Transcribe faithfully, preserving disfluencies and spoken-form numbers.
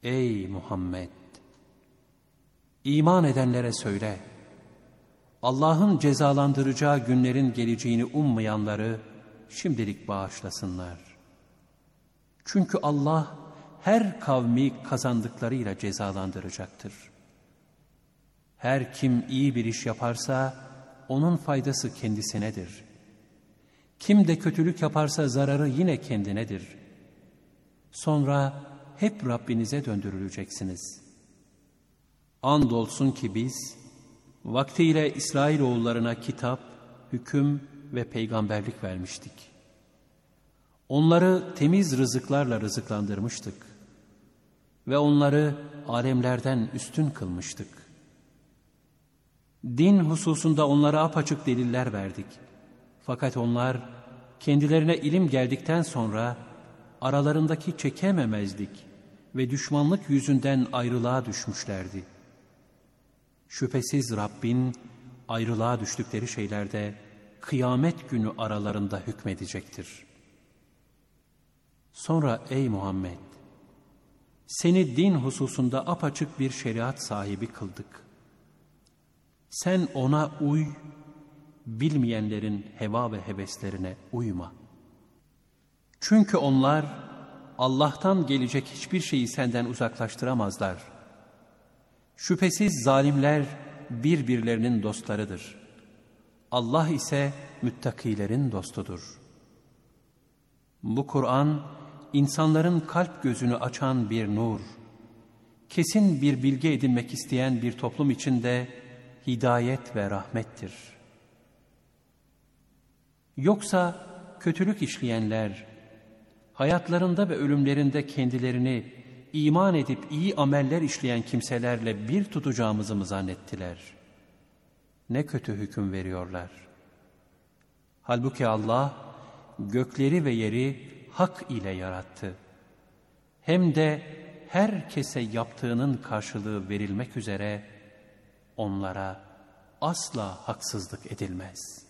Ey Muhammed! İman edenlere söyle, Allah'ın cezalandıracağı günlerin geleceğini ummayanları şimdilik bağışlasınlar. Çünkü Allah her kavmi kazandıklarıyla cezalandıracaktır. Her kim iyi bir iş yaparsa onun faydası kendisinedir. Kim de kötülük yaparsa zararı yine kendinedir. Sonra hep Rabbinize döndürüleceksiniz. Andolsun ki biz vaktiyle İsrailoğullarına kitap, hüküm ve peygamberlik vermiştik. Onları temiz rızıklarla rızıklandırmıştık ve onları alemlerden üstün kılmıştık. Din hususunda onlara apaçık deliller verdik. Fakat onlar kendilerine ilim geldikten sonra aralarındaki çekememezlik ve düşmanlık yüzünden ayrılığa düşmüşlerdi. Şüphesiz Rabbin ayrılığa düştükleri şeylerde kıyamet günü aralarında hükmedecektir. Sonra ey Muhammed! Seni din hususunda apaçık bir şeriat sahibi kıldık. Sen ona uy, bilmeyenlerin heva ve heveslerine uyma. Çünkü onlar Allah'tan gelecek hiçbir şeyi senden uzaklaştıramazlar. Şüphesiz zalimler birbirlerinin dostlarıdır. Allah ise müttakilerin dostudur. Bu Kur'an, insanların kalp gözünü açan bir nur, kesin bir bilgi edinmek isteyen bir toplum içinde hidayet ve rahmettir. Yoksa kötülük işleyenler, hayatlarında ve ölümlerinde kendilerini iman edip iyi ameller işleyen kimselerle bir tutacağımızı mı zannettiler? Ne kötü hüküm veriyorlar. Halbuki Allah gökleri ve yeri hak ile yarattı. Hem de herkese yaptığının karşılığı verilmek üzere onlara asla haksızlık edilmez.